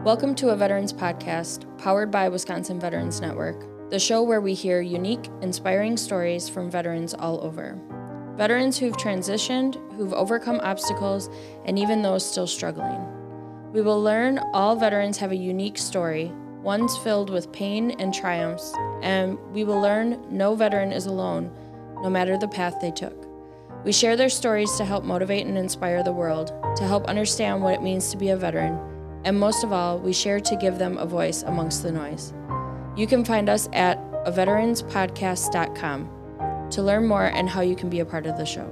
Welcome to a Veterans Podcast, powered by Wisconsin Veterans Network, the show where we hear unique, inspiring stories from veterans all over. Veterans who've transitioned, who've overcome obstacles, and even those still struggling. We will learn all veterans have a unique story, one's filled with pain and triumphs, and we will learn no veteran is alone, no matter the path they took. We share their stories to help motivate and inspire the world, to help understand what it means to be a veteran, and most of all, we share to give them a voice amongst the noise. You can find us at aveteranspodcast.com to learn more and how you can be a part of the show.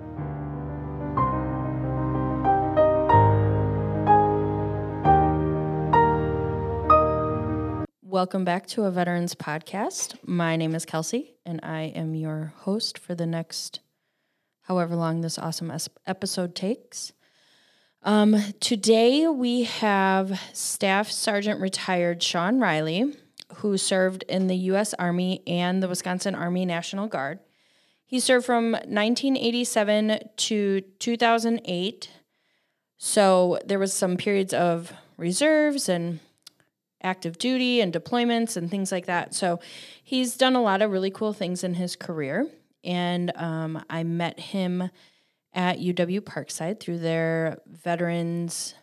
Welcome back to a Veterans Podcast. My name is Kelsey, and I am your host for the next however long this awesome episode takes. Today we have Staff Sergeant Retired Sean Riley, who served in the U.S. Army and the Wisconsin Army National Guard. He served from 1987 to 2008, so there was some periods of reserves and active duty and deployments and things like that. So he's done a lot of really cool things in his career, and I met him at UW Parkside through their veterans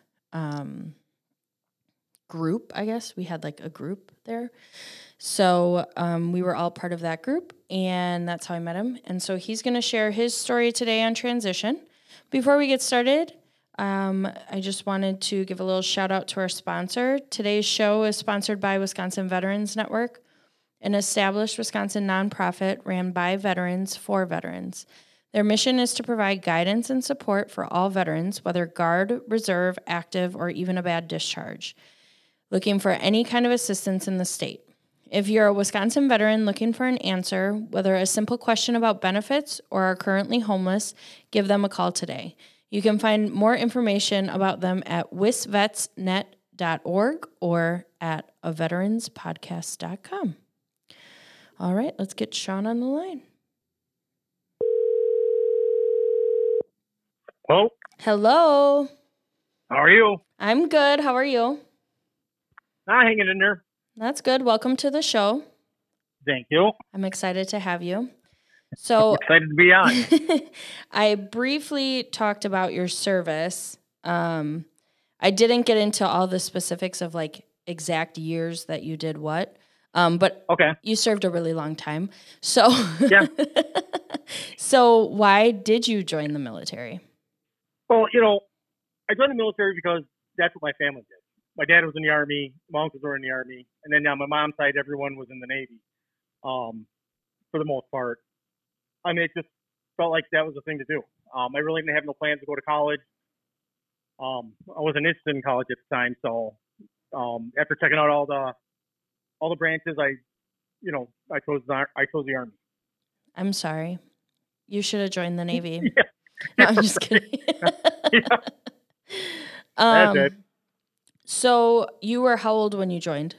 group, I guess. We had like a group there. So we were all part of that group, and that's how I met him. And so he's going to share his story today on transition. Before we get started, I just wanted to give a little shout out to our sponsor. Today's show is sponsored by Wisconsin Veterans Network, an established Wisconsin nonprofit ran by veterans for veterans. Their mission is to provide guidance and support for all veterans, whether Guard, Reserve, Active, or even a bad discharge, looking for any kind of assistance in the state. If you're a Wisconsin veteran looking for an answer, whether a simple question about benefits or are currently homeless, give them a call today. You can find more information about them at wisvetsnet.org or at aveteranspodcast.com. All right, let's get Sean on the line. Hello. Hello. How are you? I'm good. How are you? Hanging in there. That's good. Welcome to the show. Thank you. I'm excited to have you. So excited to be on. I briefly talked about your service. I didn't get into all the specifics of like exact years that you did what. But okay. You served a really long time. So yeah. So why did you join the military? Well, I joined the military because that's what my family did. My dad was in the Army, my uncles were in the Army, and then on my mom's side, everyone was in the Navy, for the most part. I mean, it just felt like that was the thing to do. I really didn't have no plans to go to college. I wasn't interested in college at the time, so after checking out all the branches, I chose the Army. I'm sorry. You should have joined the Navy. Yeah. No, I'm just kidding. Yeah. That's it. So you were how old when you joined?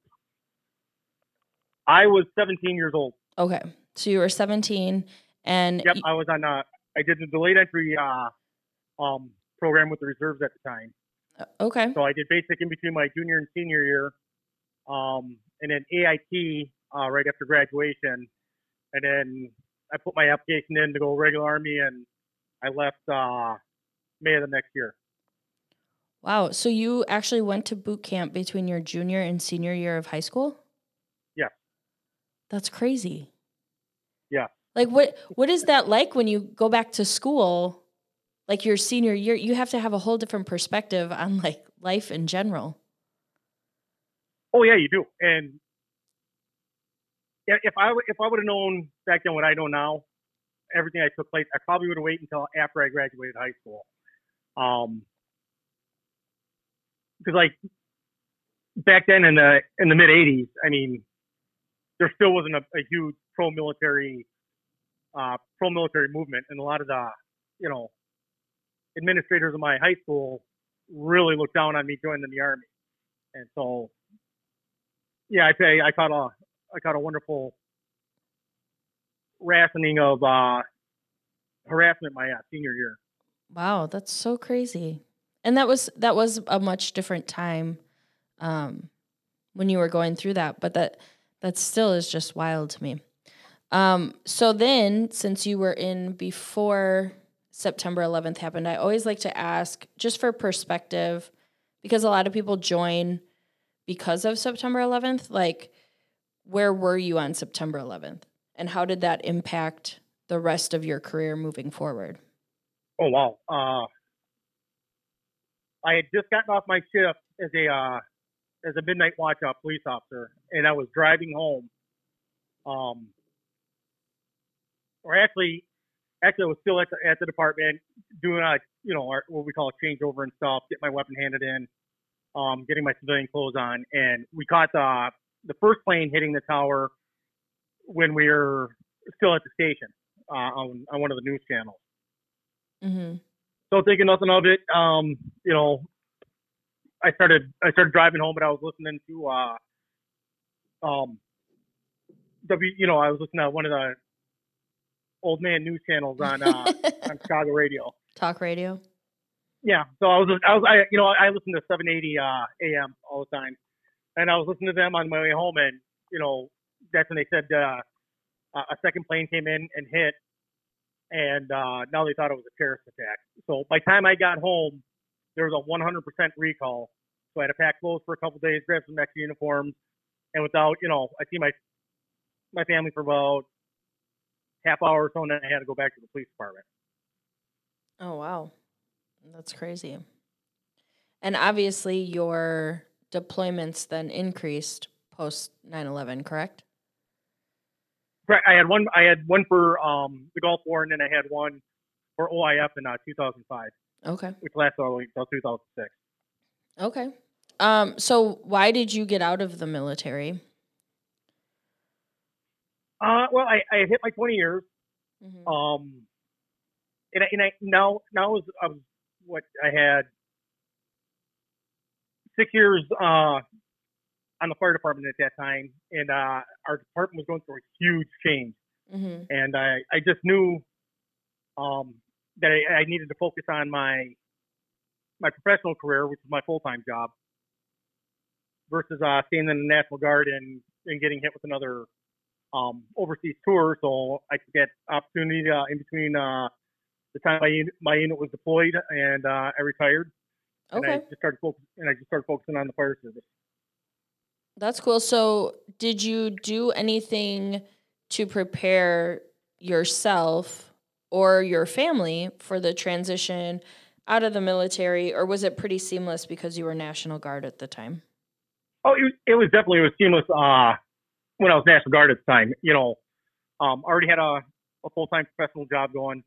I was 17 years old. Okay. So you were 17 and... Yep, I was on I did the delayed entry program with the reserves at the time. Okay. So I did basic in between my junior and senior year, and then AIT right after graduation. And then I put my application in to go regular Army, and I left May of the next year. Wow. So you actually went to boot camp between your junior and senior year of high school? Yeah. That's crazy. Yeah. Like what is that like when you go back to school, like your senior year? You have to have a whole different perspective on like life in general. Oh yeah, you do. And if I would have known back then what I know now, everything that took place, I probably would have waited until after I graduated high school. Because like back then in the mid '80s, I mean, there still wasn't a huge pro-military movement, and a lot of the administrators of my high school really looked down on me joining the Army, and so yeah, I caught a wonderful rationing of harassment my senior year. Wow, that's so crazy. And that was a much different time when you were going through that, but that still is just wild to me. So then, since you were in before September 11th happened, I always like to ask, just for perspective, because a lot of people join because of September 11th, like, where were you on September 11th? And how did that impact the rest of your career moving forward? Oh wow. I had just gotten off my shift as a midnight watch police officer, and I was driving home. Um, or actually, I was still at the department doing what we call a changeover and stuff, get my weapon handed in, getting my civilian clothes on, and we caught the first plane hitting the tower when we were still at the station on one of the news channels. Mm-hmm. So thinking nothing of it, I started driving home, but I was listening to I was listening to one of the old man news channels on Chicago radio. Talk radio. Yeah, so I listen to 780 AM all the time, and I was listening to them on my way home, and that's when they said a second plane came in and hit, and now they thought it was a terrorist attack. So by the time I got home, there was a 100% recall. So I had to pack clothes for a couple of days, grab some extra uniforms, and without, I see my family for about half hour or so, and then I had to go back to the police department. Oh, wow. That's crazy. And obviously your deployments then increased post 9/11, correct? Right. I had one for the Gulf War, and then I had one for OIF in 2005. Okay. Which lasted all the way until 2006. Okay. So why did you get out of the military? Well, I hit my 20 years. Mm-hmm. And I now I was I had 6 years on the fire department at that time, and our department was going through a huge change. Mm-hmm. And I just knew that I needed to focus on my professional career, which is my full-time job, versus staying in the National Guard and getting hit with another overseas tour. So I could get opportunity in between the time my unit was deployed and I retired. Okay. And I just started focusing on the fire service. That's cool. So did you do anything to prepare yourself or your family for the transition out of the military, or was it pretty seamless because you were National Guard at the time? Oh, it was seamless when I was National Guard at the time. Already had a full-time professional job going,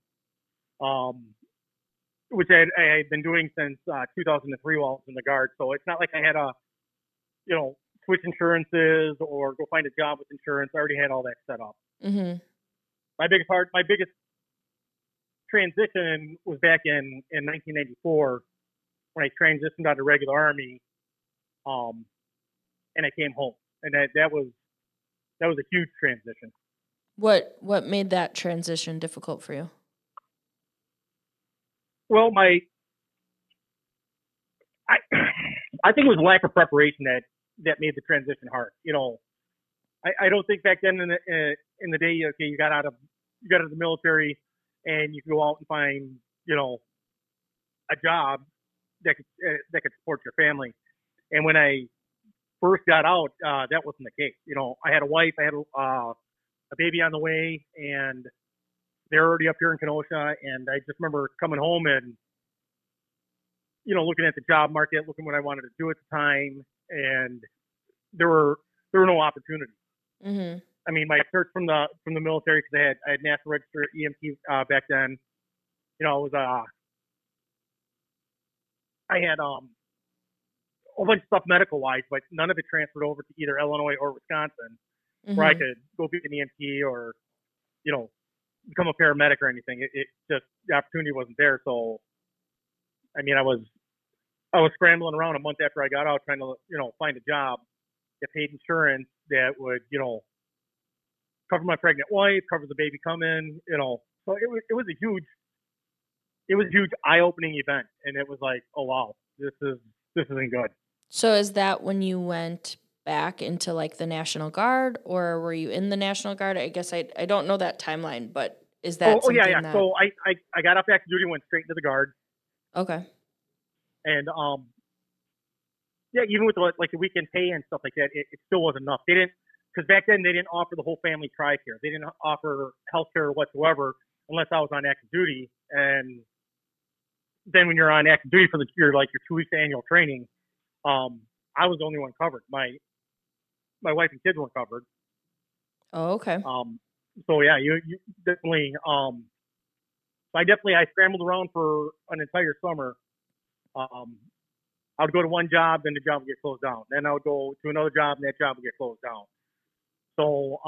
which I had been doing since 2003 while I was in the Guard. So it's not like I had to, switch insurances or go find a job with insurance. I already had all that set up. Mm-hmm. My biggest transition was back in 1994 when I transitioned out of regular Army, and I came home, and that was a huge transition. What made that transition difficult for you? Well, I think it was lack of preparation that made the transition hard. I don't think back then in the day, okay, you got out of the military and you could go out and find, a job that could support your family. And when I first got out, that wasn't the case. I had a wife, I had a baby on the way, and they're already up here in Kenosha. And I just remember coming home and, looking at the job market, looking what I wanted to do at the time, and there were no opportunities. Mm-hmm. I mean, my search from the military, because I had National Register EMT back then. I had a whole bunch of stuff medical wise, but none of it transferred over to either Illinois or Wisconsin, mm-hmm. where I could go be an EMT or, become a paramedic or anything. It just, the opportunity wasn't there. So, I mean, I was scrambling around a month after I got out trying to, find a job that paid insurance that would, cover my pregnant wife, cover the baby coming, So it was a huge eye-opening event, and it was like, oh wow, this isn't good. So is that when you went back into like the National Guard, or were you in the National Guard? I guess I don't know that timeline, but is that Oh yeah, yeah. something that So I got off active duty and went straight into the guard, okay. and yeah, even with the weekend pay and stuff like that, it still wasn't enough. They didn't, because back then they didn't offer the whole family tri-care. They didn't offer health care whatsoever unless I was on active duty. And then when you're on active duty for your 2 weeks annual training, I was the only one covered. My wife and kids weren't covered. Oh, okay. So yeah, you definitely so I scrambled around for an entire summer. Um, I would go to one job, then the job would get closed down. Then I would go to another job, and that job would get closed down. So,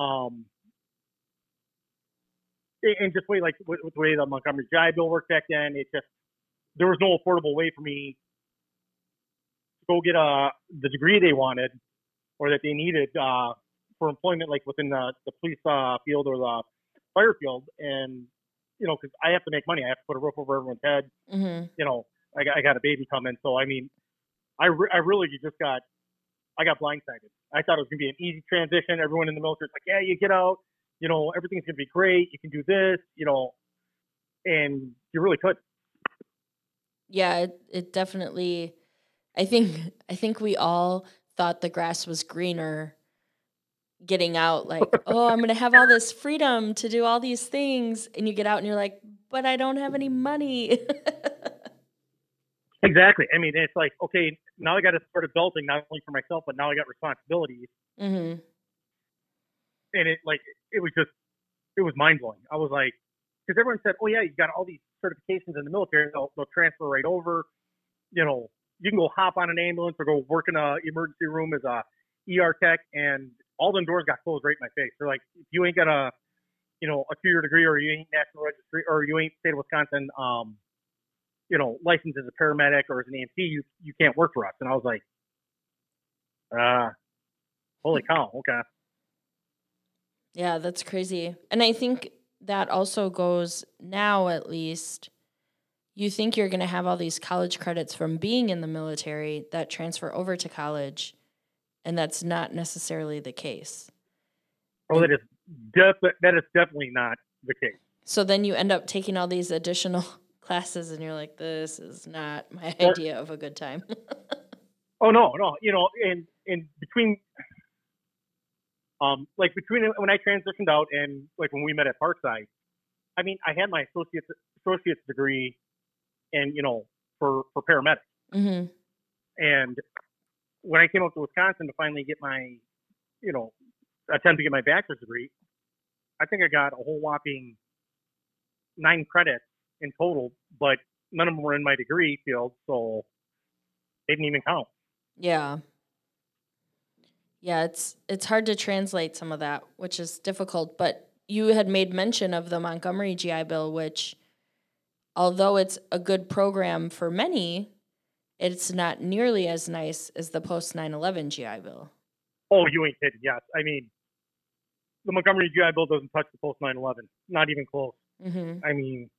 and just way like with the way the Montgomery GI Bill worked back then, it just there was no affordable way for me to go get the degree they wanted or that they needed for employment, like within the police field or the fire field, and because I have to make money, I have to put a roof over everyone's head. Mm-hmm. I got a baby coming, so I mean, I really just got blindsided. I thought it was gonna be an easy transition. Everyone in the military is like, yeah, you get out, everything's gonna be great. You can do this, and you really could. Yeah, it definitely. I think we all thought the grass was greener getting out. Like, oh, I'm gonna have all this freedom to do all these things, and you get out and you're like, but I don't have any money. Exactly. I mean, it's like, okay, now I got to start adulting not only for myself, but now I got responsibilities, Mm-hmm. and it was mind blowing. I was like, because everyone said, oh yeah, you got all these certifications in the military, they'll transfer right over. You can go hop on an ambulance or go work in a emergency room as a ER tech, and all them doors got closed right in my face. They're like, if you ain't got a 2-year degree, or you ain't National Registry, or you ain't state of Wisconsin, licensed as a paramedic or as an EMT, you can't work for us. And I was like, holy cow, okay. Yeah, that's crazy. And I think that also goes now, at least. You think you're going to have all these college credits from being in the military that transfer over to college, and that's not necessarily the case. Oh, that is definitely not the case. So then you end up taking all these additional classes, and you're like, this is not my idea of a good time. Oh no, and between between when I transitioned out and like when we met at Parkside, I mean, I had my associate's degree, and for paramedics. Mm-hmm. And when I came up to Wisconsin to finally get my, attempt to get my bachelor's degree, I think I got a whole whopping 9 credits in total, but none of them were in my degree field, so they didn't even count. Yeah. Yeah, it's hard to translate some of that, which is difficult. But you had made mention of the Montgomery GI Bill, which, although it's a good program for many, it's not nearly as nice as the post 9/11 GI Bill. Oh, you ain't kidding. Yes. I mean, the Montgomery GI Bill doesn't touch the post 9/11. Not even close. Mm-hmm. I mean,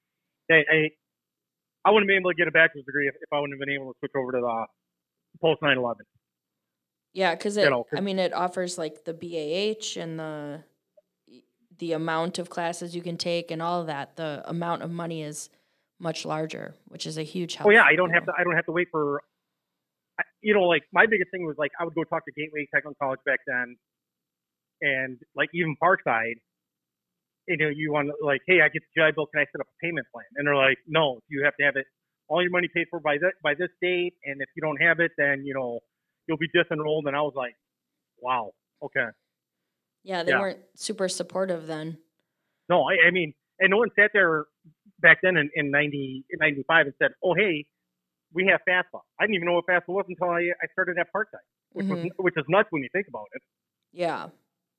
I wouldn't be able to get a bachelor's degree if I wouldn't have been able to switch over to the post 9/11. Yeah, because it offers like the BAH and the amount of classes you can take and all of that. The amount of money is much larger, which is a huge help. Oh yeah, I don't have to wait for. Like my biggest thing was like I would go talk to Gateway Technical College back then, and like even Parkside. You want like, hey, I get the GI Bill, can I set up a payment plan? And they're like, no, you have to have it all your money paid for by this date, and if you don't have it, then you'll be disenrolled. And I was like, wow, okay. Yeah, they weren't super supportive then. No, I mean, and no one sat there back then in 95 and said, oh, hey, we have FAFSA. I didn't even know what FAFSA was until I started at Parkside, which is nuts when you think about it. Yeah.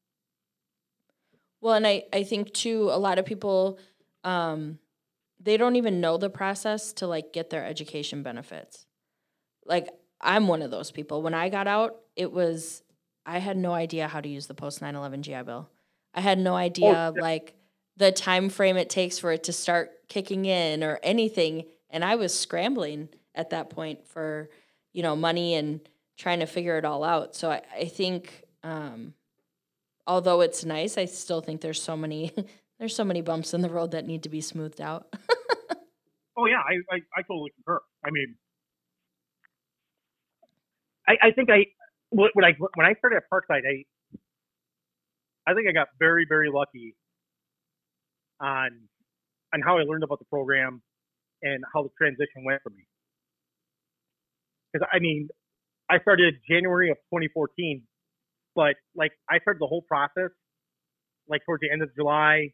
Well, and I think too, a lot of people, they don't even know the process to like get their education benefits. Like I'm one of those people. When I got out, I had no idea how to use the post 9/11 GI Bill. I had no idea like the time frame it takes for it to start kicking in or anything, and I was scrambling at that point for money and trying to figure it all out. So I think, although it's nice, I still think there's so many there's so many bumps in the road that need to be smoothed out. Oh yeah, I totally concur. I mean, I think when I started at Parkside, I think I got very, very lucky on how I learned about the program and how the transition went for me. Because I mean, I started January of 2014, but like I started the whole process like towards the end of July,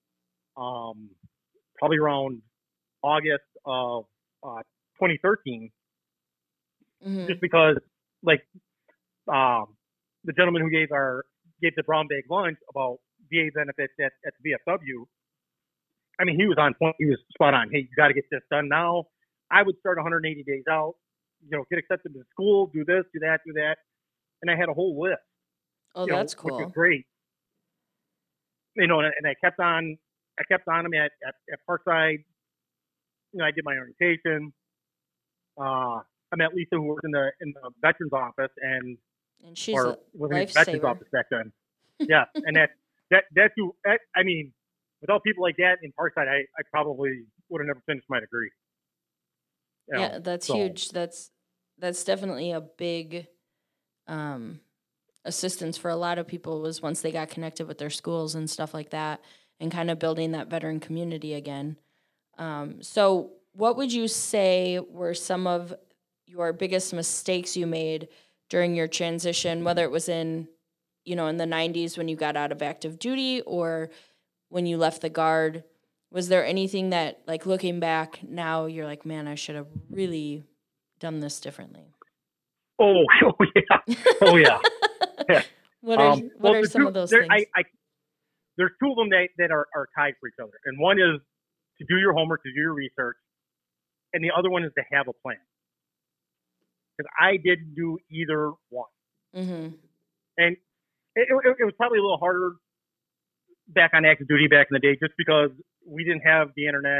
probably around August of 2013, Mm-hmm. just because like the gentleman who gave the brown bag lunch about VA benefits at the VFW. I mean, he was on point. He was spot on. Hey, you got to get this done now. I would start 180 days out. Get accepted to school, do this, do that, and I had a whole list. Oh, that's Which was cool. great. And I kept on him at Parkside. I did my orientation. I met Lisa, who worked in the veterans office, And she's or a wasn't even veterans lifesaver. office back then. Yeah, and that's who. I mean, without people like that in Parkside, I probably would have never finished my degree. Yeah, that's huge. That's definitely a big assistance for a lot of people, was once they got connected with their schools and stuff like that, and kind of building that veteran community again. So what would you say were some of your biggest mistakes you made during your transition, whether it was in the 90s when you got out of active duty or when you left the Guard? Was there anything that, like, looking back now, you're like, man, I should have really done this differently? Oh yeah, oh yeah. Yeah. What are some of those things? There's two of them that are tied for each other, and one is to do your homework, to do your research, and the other one is to have a plan. Because I didn't do either one, Mm-hmm. and it was probably a little harder back on active duty back in the day, just because we didn't have the internet.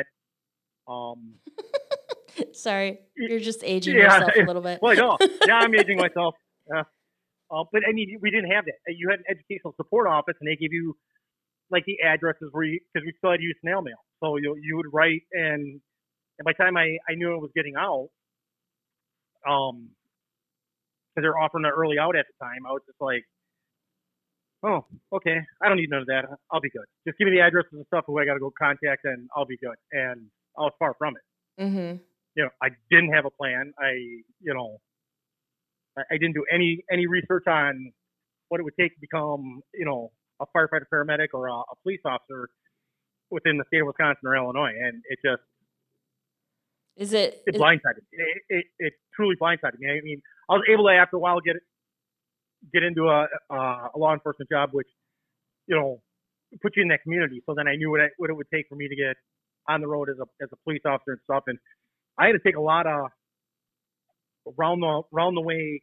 Sorry, you're just aging yourself a little bit. Well, no, yeah, I'm aging myself. But I mean, we didn't have that. You had an educational support office, and they gave you like the addresses because we still had to use snail mail. So you would write, and by the time I knew it was getting out, because they're offering an early out at the time, I was just like, oh, okay, I don't need none of that. I'll be good. Just give me the addresses and stuff who I got to go contact, and I'll be good. And I was far from it. Mm-hmm. I didn't have a plan. I didn't do any research on what it would take to become, a firefighter, paramedic, or a police officer within the state of Wisconsin or Illinois, and it just it blindsided me. It truly blindsided me. I mean, I was able to after a while get into a law enforcement job, which put you in that community. So then I knew what it would take for me to get on the road as a police officer and stuff, and I had to take a lot of round the way,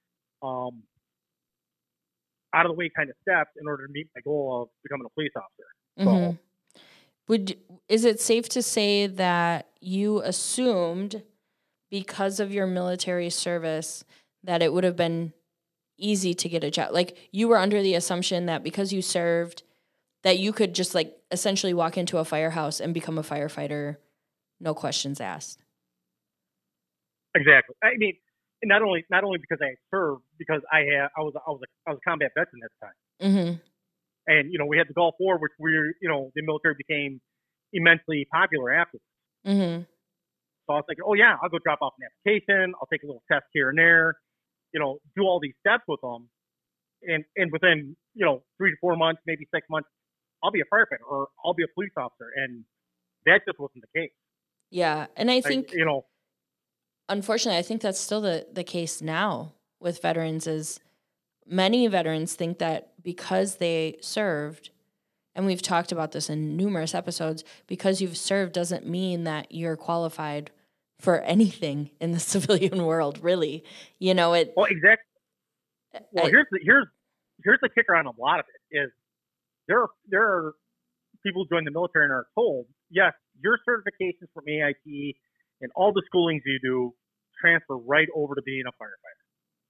out of the way kind of steps in order to meet my goal of becoming a police officer. Mm-hmm. So, is it safe to say that you assumed, because of your military service, that it would have been easy to get a job? Like, you were under the assumption that because you served, that you could just like essentially walk into a firehouse and become a firefighter, no questions asked. Exactly. I mean, not only because I served, because I was a combat veteran at the time. Mm-hmm. And we had the Gulf War, which the military became immensely popular afterwards. Mm-hmm. So I was like, oh yeah, I'll go drop off an application. I'll take a little test here and there. Do all these steps with them, and within 3 to 4 months, maybe 6 months, I'll be a firefighter or I'll be a police officer, and that just wasn't the case. Yeah, and I think unfortunately, I think that's still the case now with veterans. Is many veterans think that because they served, and we've talked about this in numerous episodes, because you've served doesn't mean that you're qualified for anything in the civilian world, really. Well, exactly. Well, here's the kicker on a lot of it is there are people who join the military and are told, yes, your certifications from AIT and all the schoolings you do transfer right over to being a firefighter.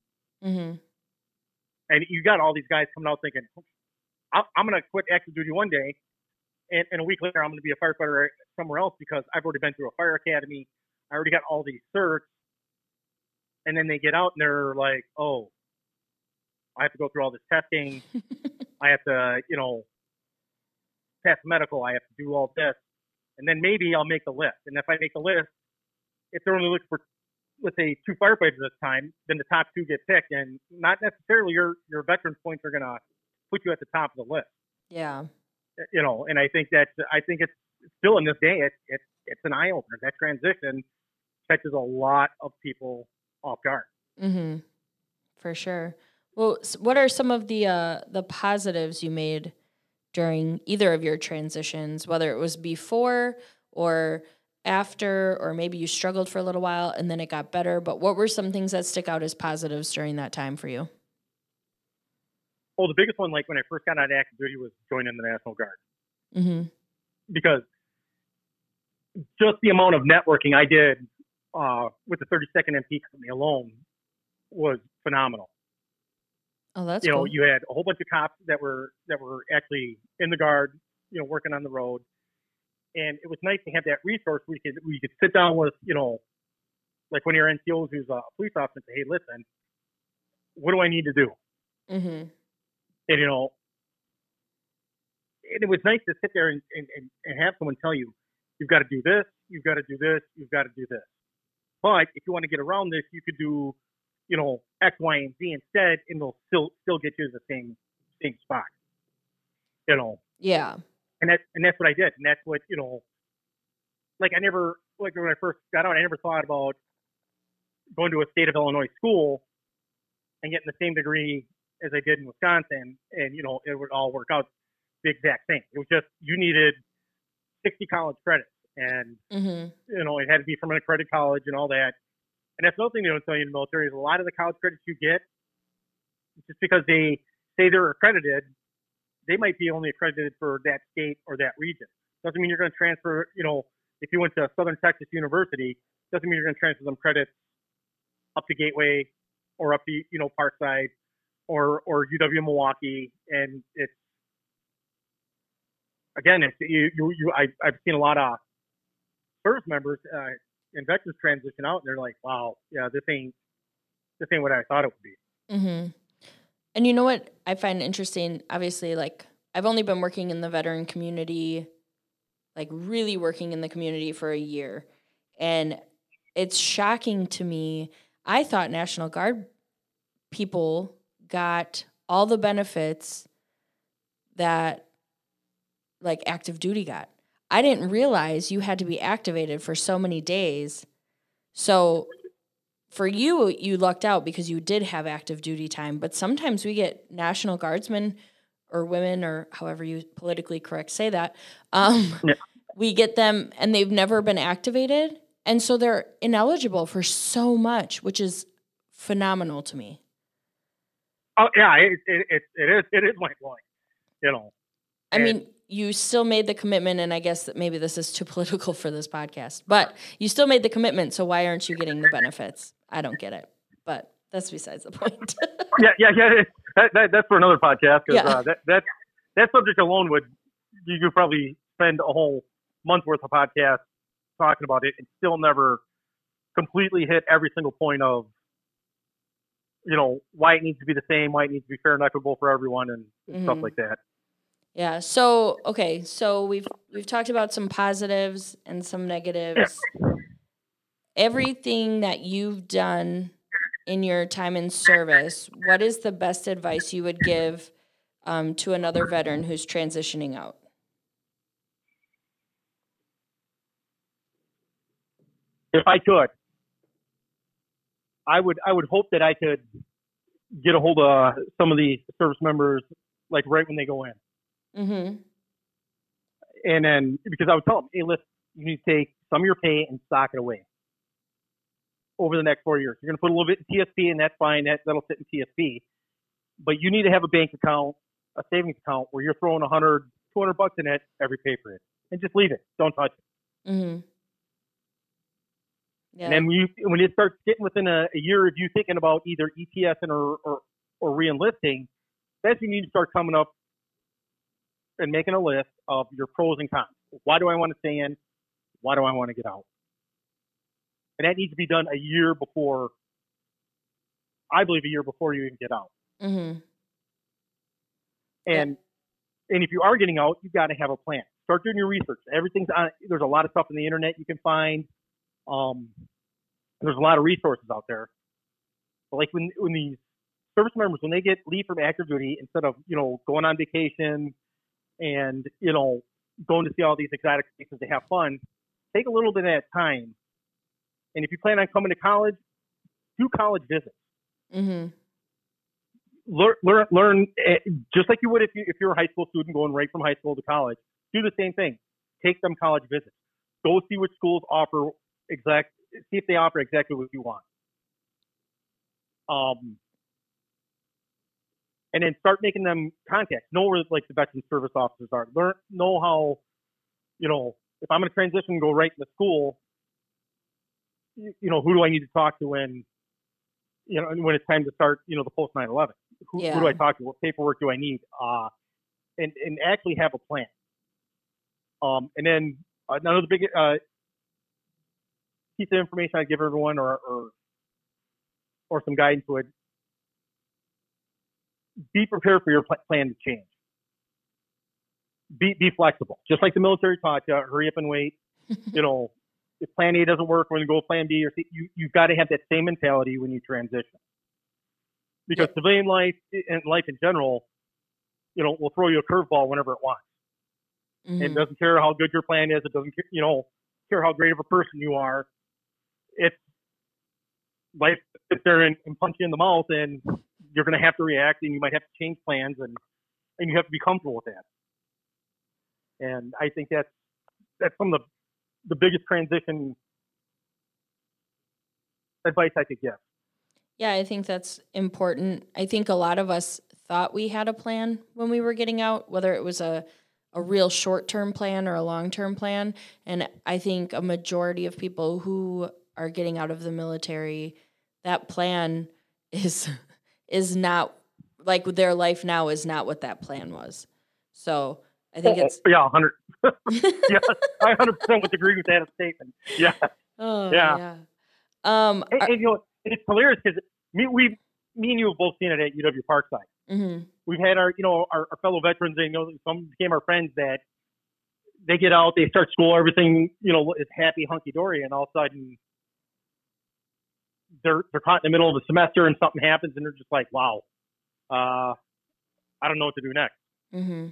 Mm-hmm. And you got all these guys coming out thinking, I'm going to quit active duty one day, and a week later I'm going to be a firefighter somewhere else because I've already been through a fire academy. I already got all these certs. And then they get out and they're like, oh, I have to go through all this testing. I have to, pass medical. I have to do all this. And then maybe I'll make the list. And if I make the list, if they're only looking for, let's say, 2 firefighters this time, then the top 2 get picked. And not necessarily your veterans points are going to put you at the top of the list. Yeah. And I think it's still in this day, it's an eye opener. That transition catches a lot of people off guard. Mm-hmm. For sure. Well, what are some of the positives you made during either of your transitions, whether it was before or after, or maybe you struggled for a little while and then it got better, but what were some things that stick out as positives during that time for you? Oh, the biggest one, like when I first got out of active duty, was joining the National Guard. Mm-hmm. Because just the amount of networking I did with the 32nd MP company alone was phenomenal. Oh, that's cool. You had a whole bunch of cops that were actually in the Guard, working on the road, and it was nice to have that resource where you could sit down with, like one of your NCOs who's a police officer and say, hey, listen, what do I need to do? Mm-hmm. And and it was nice to sit there and have someone tell you, you've got to do this, you've got to do this, you've got to do this. But if you want to get around this, you could do, X, Y, and Z instead, and they'll still get you to the same spot. Yeah. And that's what I did. And that's what, like when I first got out, I never thought about going to a state of Illinois school and getting the same degree as I did in Wisconsin, and it would all work out the exact same. It was just you needed 60 college credits, and Mm-hmm. it had to be from an accredited college and all that. And that's another thing they don't tell you in the military is a lot of the college credits you get, just because they say they're accredited, they might be only accredited for that state or that region. Doesn't mean you're going to transfer. If you went to Southern Texas University, doesn't mean you're going to transfer them credits up to Gateway or up to Parkside or UW Milwaukee. And it's again, I've seen a lot of service members and veterans transition out, and they're like, wow, yeah, this ain't what I thought it would be. Mm-hmm. And you know what I find interesting? Obviously, like, I've only been working in the veteran community, like really working in the community for a year. And it's shocking to me. I thought National Guard people got all the benefits that like active duty got. I didn't realize you had to be activated for so many days. So for you, you lucked out because you did have active duty time. But sometimes we get National Guardsmen or women, or however you politically correct say that. Yeah. We get them and they've never been activated. And so they're ineligible for so much, which is phenomenal to me. Oh yeah, it is mind blowing. I mean, you still made the commitment, and I guess that maybe this is too political for this podcast, but you still made the commitment, so why aren't you getting the benefits? I don't get it, but that's besides the point. yeah. That's for another podcast, because Yeah. that subject alone you could probably spend a whole month worth of podcast talking about it and still never completely hit every single point of why it needs to be the same, why it needs to be fair and equitable for everyone, and stuff like that. Yeah. So, okay. So we've talked about some positives and some negatives. Everything that you've done in your time in service, what is the best advice you would give to another veteran who's transitioning out? If I could, I would hope that I could get a hold of some of the service members, like right when they go in. Mm-hmm. And then, because I would tell them, hey, listen, you need to take some of your pay and stock it away over the next 4 years. You're going to put a little bit in TSP, and that's fine. That'll sit in TSP. But you need to have a bank account, a savings account, where you're throwing $100, $200 in it every pay period. And just leave it. Don't touch it. Mm-hmm. Yeah. And then when it starts getting within a year of you thinking about either ETS or re-enlisting, that's when you need to start coming up and making a list of your pros and cons. Why do I want to stay in? Why do I want to get out? And that needs to be done a year before, I believe a year before you even get out. Mm-hmm. And if you are getting out, you've got to have a plan. Start doing your research. Everything's on. There's a lot of stuff on the internet you can find. There's a lot of resources out there. But like when these service members, when they get leave from active duty, instead of going on vacation and going to see all these exotic places to have fun, take a little bit of that time. And if you plan on coming to college, do college visits. Mm-hmm. Learn just like you would if you're a high school student going right from high school to college. Do the same thing. Take them college visits. Go see what schools offer see if they offer exactly what you want. And then start making them contacts. Know where like the veteran service officers are. Know how, if I'm going to transition and go right into school, who do I need to talk to when it's time to start, the post 9/11. Who do I talk to? What paperwork do I need? And actually have a plan. And then another big piece of information I give everyone, or some guidance would be prepared for your plan to change. Be flexible, just like the military taught you. Hurry up and wait. If plan A doesn't work, we're going to go plan B or C. You've got to have that same mentality when you transition. Because civilian life and life in general, will throw you a curveball whenever it wants. Mm-hmm. It doesn't care how good your plan is. It doesn't care how great of a person you are. It's life sits there and punch you in the mouth, and you're going to have to react, and you might have to change plans, and you have to be comfortable with that. And I think that's some of the biggest transition advice I could give. Yeah, I think that's important. I think a lot of us thought we had a plan when we were getting out, whether it was a real short-term plan or a long-term plan. And I think a majority of people who are getting out of the military, that plan is not, like their life now is not what that plan was. So I think it's... Yeah, 100. Yeah, I 100% would agree with that statement. Yeah. Oh, yeah. And it's hilarious because me and you have both seen it at UW Parkside. Mm-hmm. We've had our fellow veterans, and some became our friends, that they get out, they start school, everything, is happy, hunky-dory, and all of a sudden they're caught in the middle of the semester and something happens and they're just like, wow, I don't know what to do next. Mm-hmm.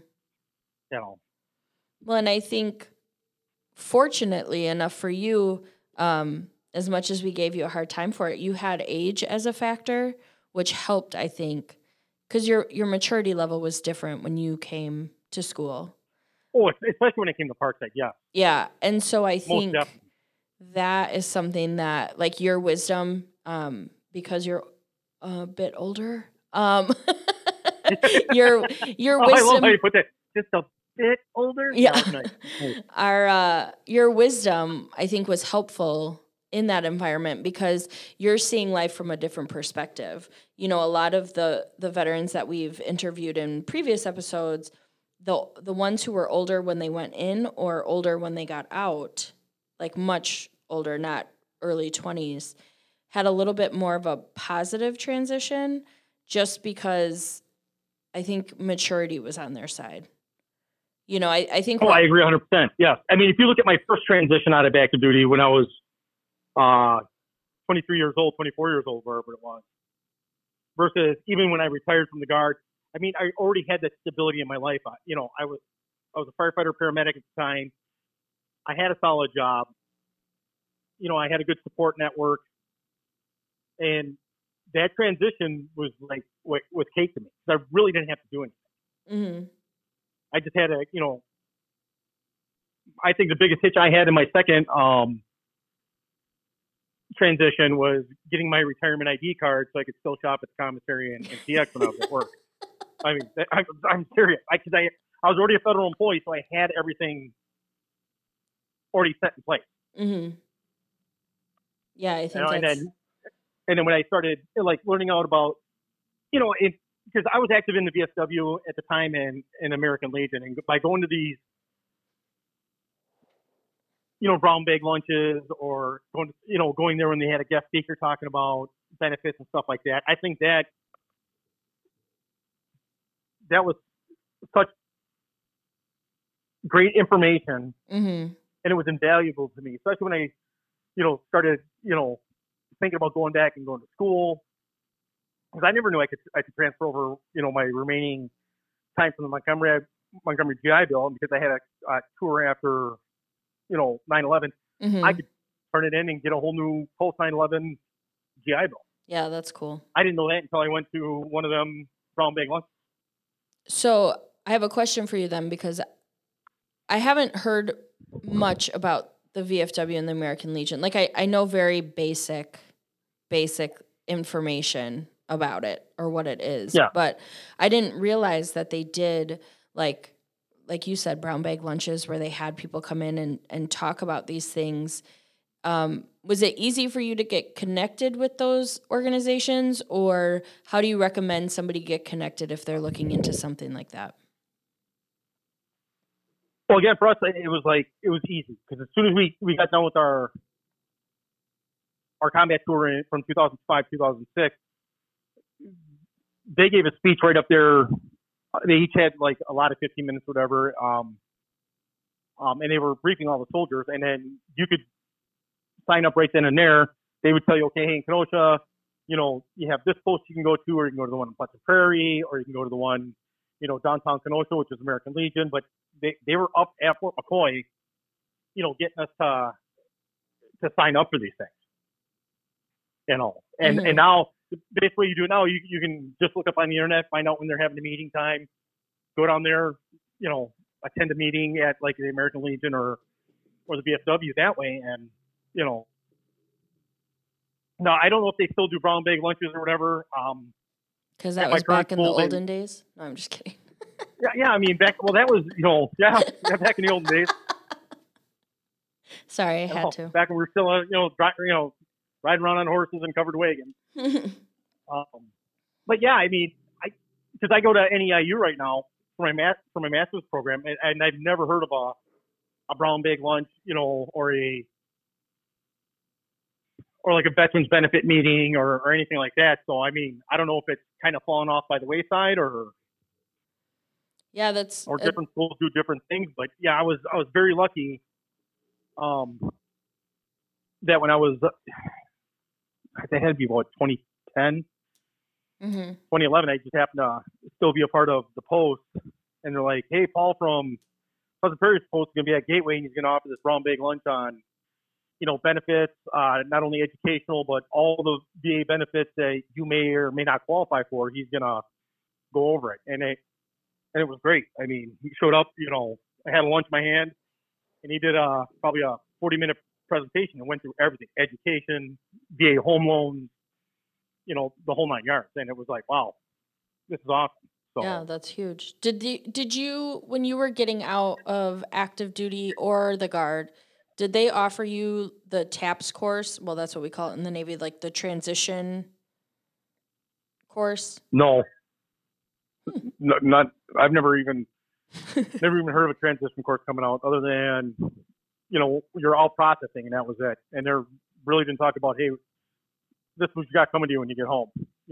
Well, and I think fortunately enough for you, as much as we gave you a hard time for it, you had age as a factor, which helped, I think, because your maturity level was different when you came to school. Oh, especially when it came to Parkside, yeah. Yeah, and so I think that is something that, like your wisdom, because you're a bit older, your wisdom. I love how you put that. Just a bit older. Yeah, nice. Your wisdom, I think, was helpful in that environment because you're seeing life from a different perspective. A lot of the veterans that we've interviewed in previous episodes, the ones who were older when they went in or older when they got out, like much older, not early 20s, had a little bit more of a positive transition just because I think maturity was on their side. I think... I agree 100%. Yeah. I mean, if you look at my first transition out of active duty when I was 23 years old, 24 years old, wherever it was, versus even when I retired from the Guard, I mean, I already had that stability in my life. I was a firefighter paramedic at the time. I had a solid job. I had a good support network, and that transition was like was cake to me because I really didn't have to do anything. Mm-hmm. I just had I think the biggest hitch I had in my second transition was getting my retirement ID card so I could still shop at the commissary and TX when I was at work. I mean, I'm serious. Because I was already a federal employee, so I had everything already set in place. Mm-hmm. Yeah, I You think know, and that's. then when I started like learning out about, it because I was active in the VFW at the time and in American Legion, and by going to these, brown bag lunches or going, going there when they had a guest speaker talking about benefits and stuff like that. I think that was such great information, Mm-hmm. and it was invaluable to me, especially when I, started, thinking about going back and going to school, because I never knew I could transfer over, my remaining time from the Montgomery GI Bill, and because I had a tour after, 9/11, I Mm-hmm. could turn it in and get a whole new post 9/11 GI Bill. Yeah, that's cool. I didn't know that until I went to one of them brown bag lunches. So I have a question for you then, because I haven't heard much about the VFW and the American Legion. Like I know very basic information about it or what it is, Yeah. but I didn't realize that they did like you said, brown bag lunches where they had people come in and talk about these things. Was it easy for you to get connected with those organizations, or how do you recommend somebody get connected if they're looking into something like that? Well, again, for us, it was easy because as soon as we got done with our combat tour from 2005 2006, they gave a speech right up there. They each had like a lot of 15 minutes, whatever. And they were briefing all the soldiers, and then you could sign up right then and there. They would tell you, okay, hey, in Kenosha, you have this post you can go to, or you can go to the one in Pleasant Prairie, or you can go to the one, downtown Kenosha, which is American Legion. But they were up at Fort McCoy, getting us to sign up for these things, And Mm-hmm. now, basically, you do it now. You can just look up on the internet, find out when they're having a meeting time, go down there, attend a meeting at like the American Legion or the VFW that way, and you know, no, I don't know if they still do brown bag lunches or whatever. Because that At my was current back in the school, olden days. No, I'm just kidding. yeah, I mean, that was, back in the olden days, Sorry, I had to. back when we were still, riding around on horses and covered wagons. Um, but yeah, I mean, because I go to NEIU right now for my master's program, and I've never heard of a brown bag lunch, or like a veterans benefit meeting or anything like that. So I mean, I don't know if it's kind of fallen off by the wayside Yeah, that's or different schools do different things. But yeah, I was very lucky that when I was, I think it had to be about 2010, mm-hmm. 2011, I just happened to still be a part of the Post, and they're like, "Hey, Paul from Pleasant Prairie Post is going to be at Gateway, and he's going to offer this brown bag lunch on, benefits, not only educational but all the VA benefits that you may or may not qualify for. He's going to go over it, and it was great. I mean, he showed up, I had a lunch in my hand, and he did probably a 40-minute presentation and went through everything: education, VA home loans, the whole nine yards. And it was like, wow, this is awesome. Yeah, So that's huge. Did you, when you were getting out of active duty or the Guard, did they offer you the TAPS course? Well, that's what we call it in the Navy, like the transition course. no, not. I've never even heard of a transition course coming out other than you're all processing, and that was it. And they really didn't talk about, hey, this is what you got coming to you when you get home.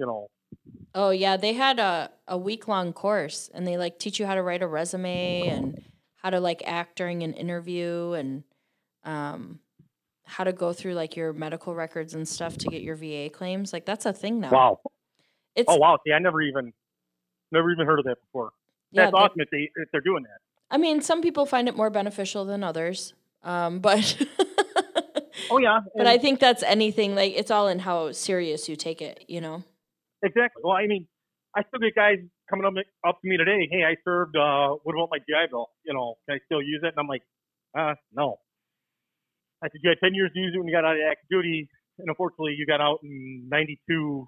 Oh yeah, they had a week-long course, and they like teach you how to write a resume and how to like act during an interview, and um how to go through like your medical records and stuff to get your VA claims. Like that's a thing now. Wow. It's Oh wow. See, I never even heard of that before. yeah, That's that awesome if they're doing that. I mean, some people find it more beneficial than others. But Oh yeah, but I and think that's anything, like it's all in how serious you take it, you know. exactly. Well, I mean, I still get guys coming up to me today. Hey, I served. What about my GI Bill? Can I still use it? And I'm like, no. I said, you had 10 years to use it when you got out of active duty, and unfortunately, you got out in '92,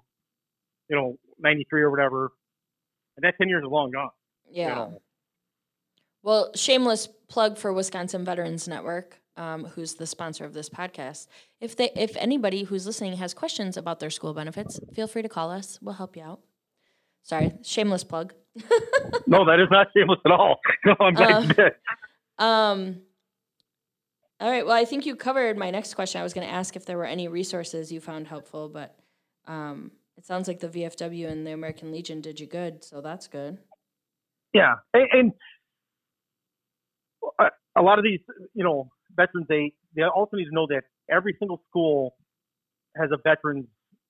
93 or whatever, and that 10 years is long gone. Yeah. Well, shameless plug for Wisconsin Veterans Network. who's the sponsor of this podcast. If anybody who's listening has questions about their school benefits, feel free to call us. We'll help you out. Sorry, shameless plug. No, that is not shameless at all. No, I'm glad you did. All right. Well, I think you covered my next question. I was going to ask if there were any resources you found helpful, but it sounds like the VFW and the American Legion did you good, so that's good. Yeah, and a lot of these, veterans, they also need to know that every single school has a veterans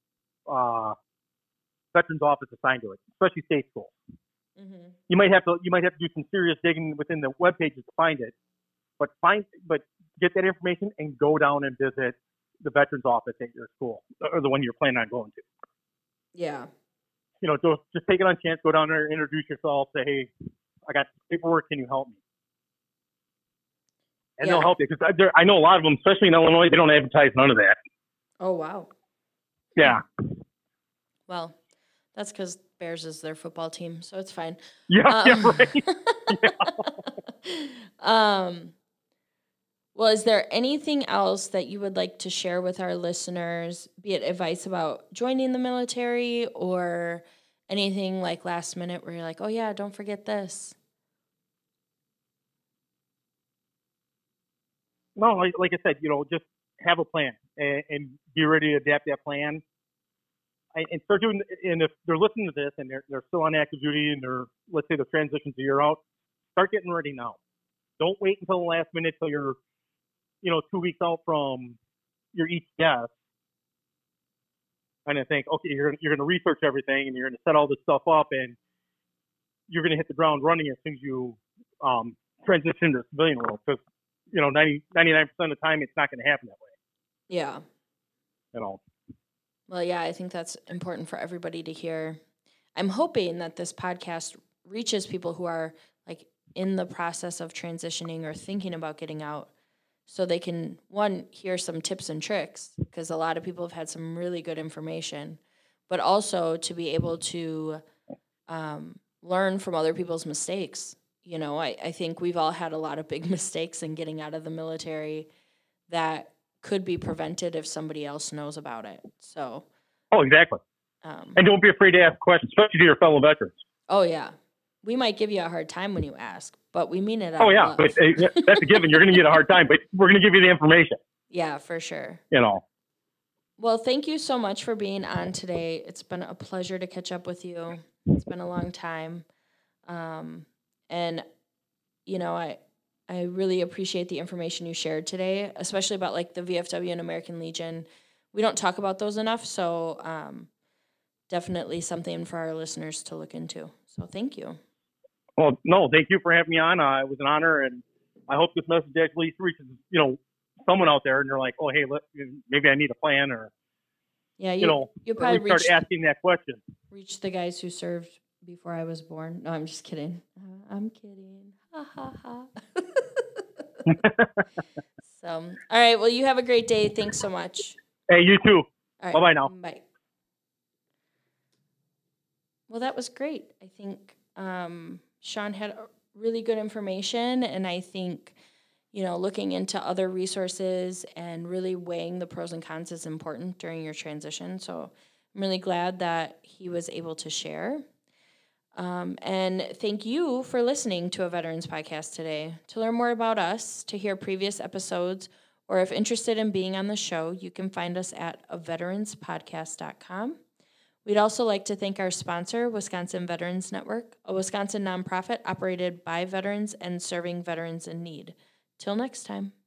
office assigned to it, especially state schools. Mm-hmm. You might have to do some serious digging within the web pages to find it, but get that information and go down and visit the veterans office at your school or the one you're planning on going to. Yeah. Just take it on chance, go down there, introduce yourself, say, hey, I got paperwork, can you help me? And they'll help you, because I know a lot of them, especially in Illinois, they don't advertise none of that. Oh, wow. Yeah. Well, that's because Bears is their football team, so it's fine. Yeah, right. Yeah. Well, is there anything else that you would like to share with our listeners, be it advice about joining the military or anything like last minute where you're like, oh, yeah, don't forget this? No, like I said, just have a plan and be ready to adapt that plan. And start doing. And if they're listening to this and they're still on active duty and let's say the transition's a year out, start getting ready now. Don't wait until the last minute till you're 2 weeks out from your ETS, and then think, okay, you're going to research everything and you're going to set all this stuff up and you're going to hit the ground running as soon as you transition to the civilian world, because 99% of the time it's not going to happen that way. Yeah. Well, yeah, I think that's important for everybody to hear. I'm hoping that this podcast reaches people who are like in the process of transitioning or thinking about getting out, so they can, one, hear some tips and tricks, because a lot of people have had some really good information, but also to be able to learn from other people's mistakes. I think we've all had a lot of big mistakes in getting out of the military that could be prevented if somebody else knows about it. So. Oh, exactly. And don't be afraid to ask questions, especially to your fellow veterans. Oh, yeah. We might give you a hard time when you ask, but we mean it out of love. But that's a given. You're going to get a hard time, but we're going to give you the information. Yeah, for sure. Well, thank you so much for being on today. It's been a pleasure to catch up with you. It's been a long time. And, I really appreciate the information you shared today, especially about like the VFW and American Legion. We don't talk about those enough, so definitely something for our listeners to look into. So thank you. Well, no, thank you for having me on. It was an honor, and I hope this message actually reaches, someone out there, and they're like, oh, hey, maybe I need a plan, or you probably start asking that question. Reach the guys who served before I was born. No, I'm just kidding. I'm kidding. Ha ha ha. So, all right. Well, you have a great day. Thanks so much. Hey, you too. All right, bye now. Bye. Well, that was great. I think Sean had really good information, and I think, looking into other resources and really weighing the pros and cons is important during your transition. So I'm really glad that he was able to share. And thank you for listening to a Veterans Podcast today. To learn more about us, to hear previous episodes, or if interested in being on the show, you can find us at aveteranspodcast.com. We'd also like to thank our sponsor, Wisconsin Veterans Network, a Wisconsin nonprofit operated by veterans and serving veterans in need. Till next time.